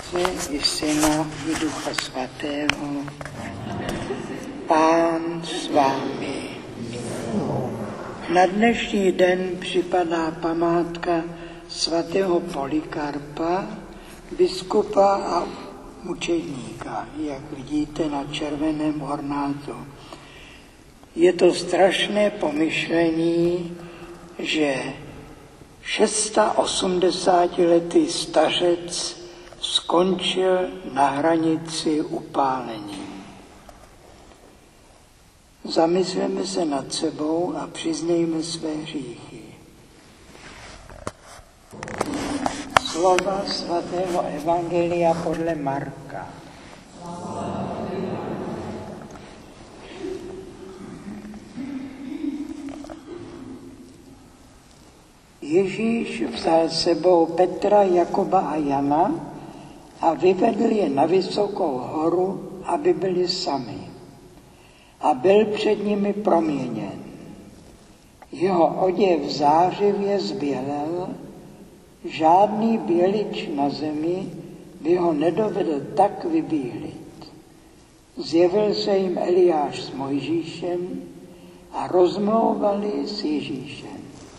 Otce i Syna i Ducha Svatého. Pán s vámi. Na dnešní den připadá památka svatého Polikarpa, biskupa a mučedníka, jak vidíte na červeném ornátu. Je to strašné pomyšlení, že 86letý stařec skončil na hranici upálením. Zamysleme se nad sebou a přiznejme své hříchy. Slova svatého Evangelia podle Marka. Ježíš vzal sebou Petra, Jakuba a Jana a vyvedl je na vysokou horu, aby byli sami. A byl před nimi proměněn. Jeho oděv zářivě zbělel, žádný bělič na zemi by ho nedovedl tak vybílit. Zjevil se jim Eliáš s Mojžíšem a rozmlouvali s Ježíšem.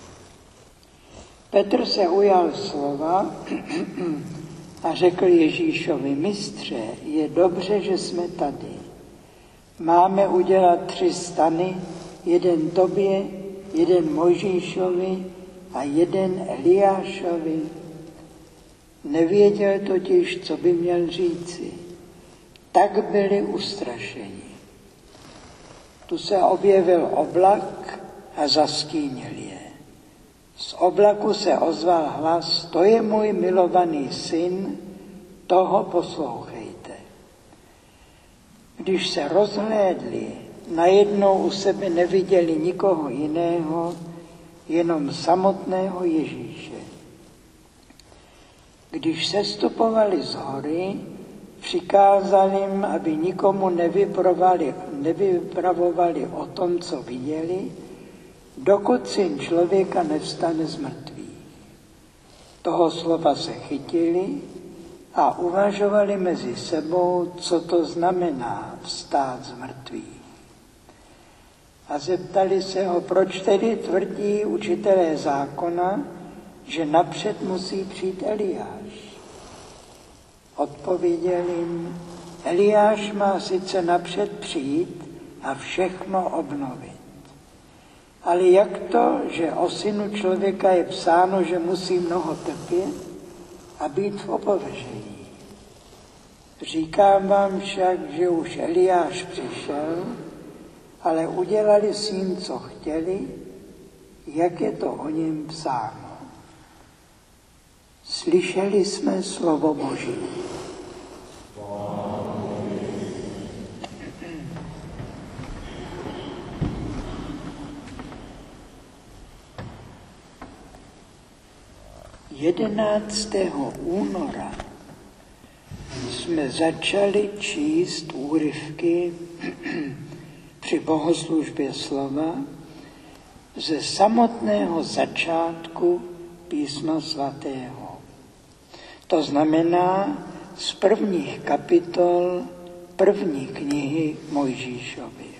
Petr se ujal slova a řekl Ježíšovi: Mistře, je dobře, že jsme tady. Máme udělat 3 stany, jeden tobě, jeden Mojžíšovi a jeden Eliášovi. Nevěděl totiž, co by měl říci. Tak byli ustrašeni. Tu se objevil oblak a zastínil je. Z oblaku se ozval hlas: to je můj milovaný syn, toho poslouchejte. Když se rozhlédli, najednou u sebe neviděli nikoho jiného, jenom samotného Ježíše. Když sestupovali z hory, přikázal jim, aby nikomu nevypravovali o tom, co viděli, dokud Syn člověka nevstane z mrtvých. Toho slova se chytili a uvažovali mezi sebou, co to znamená vstát z mrtvých. A zeptali se ho, proč tedy tvrdí učitelé zákona, že napřed musí přijít Eliáš. Odpověděl jim: Eliáš má sice napřed přijít a všechno obnovit. Ale jak to, že o Synu člověka je psáno, že musí mnoho trpět a být v opovržení? Říkám vám však, že už Eliáš přišel, ale udělali s ním, co chtěli, jak je to o něm psáno. Slyšeli jsme slovo Boží. Jedenáctého února jsme začali číst úryvky při bohoslužbě slova ze samotného začátku písma svatého. To znamená z prvních kapitol první knihy Mojžíšovy.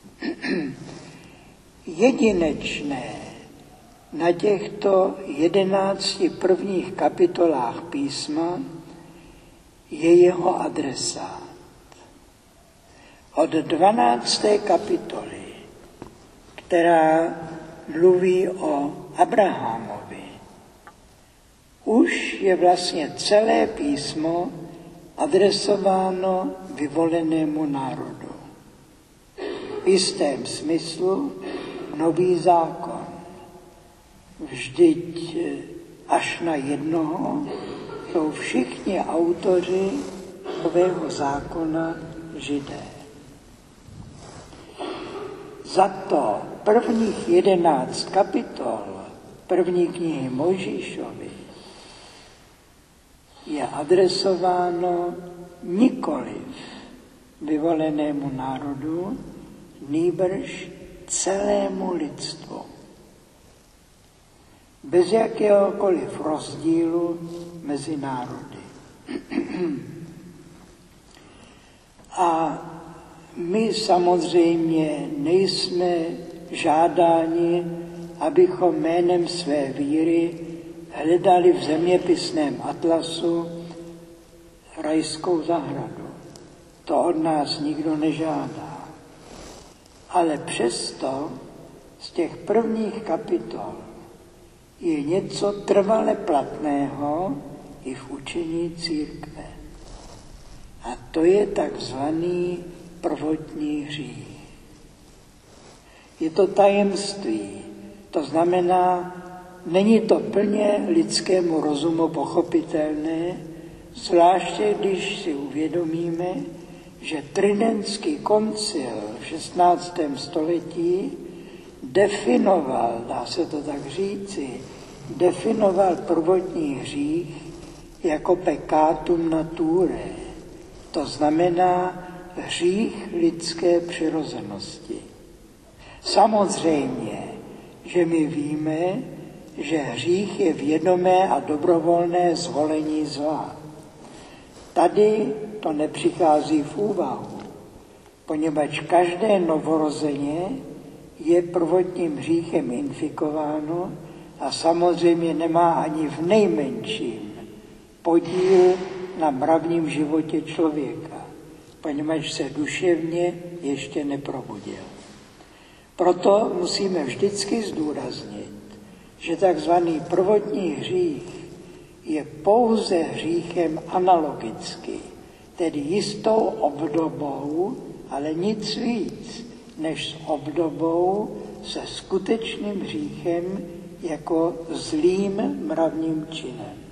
Jedinečné na těchto 11 prvních kapitolách písma je jeho adresát. Od 12. kapitoly, která mluví o Abrahamovi, už je vlastně celé písmo adresováno vyvolenému národu. V jistém smyslu nový zákon. Vždyť až na jednoho jsou všichni autoři nového zákona Židé. Za to prvních 11 kapitol první knihy Mojžíšovy je adresováno nikoliv vyvolenému národu, nýbrž celému lidstvu. bez jakéhokoliv rozdílu mezi národy. A my samozřejmě nejsme žádáni, abychom jménem své víry hledali v zeměpisném atlasu rajskou zahradu. To od nás nikdo nežádá. Ale přesto z těch prvních kapitol je něco trvale platného i v učení církve. A to je takzvaný prvotní hřích. Je to tajemství, to znamená, není to plně lidskému rozumu pochopitelné, zvláště když si uvědomíme, že Tridentský koncil v 16. století definoval, dá se to tak říci, definoval prvotní hřích jako peccatum naturae, to znamená hřích lidské přirozenosti. Samozřejmě, že my víme, že hřích je vědomé a dobrovolné zvolení zla. Tady to nepřichází v úvahu, poněvadž každé novorozeně je prvotním hříchem infikováno a samozřejmě nemá ani v nejmenším podíl na mravním životě člověka, poněvadž se duševně ještě neprobudil. Proto musíme vždycky zdůraznit, že takzvaný prvotní hřích je pouze hříchem analogicky, tedy jistou obdobou, ale nic víc, než s obdobou se skutečným hříchem jako zlým mravním činem.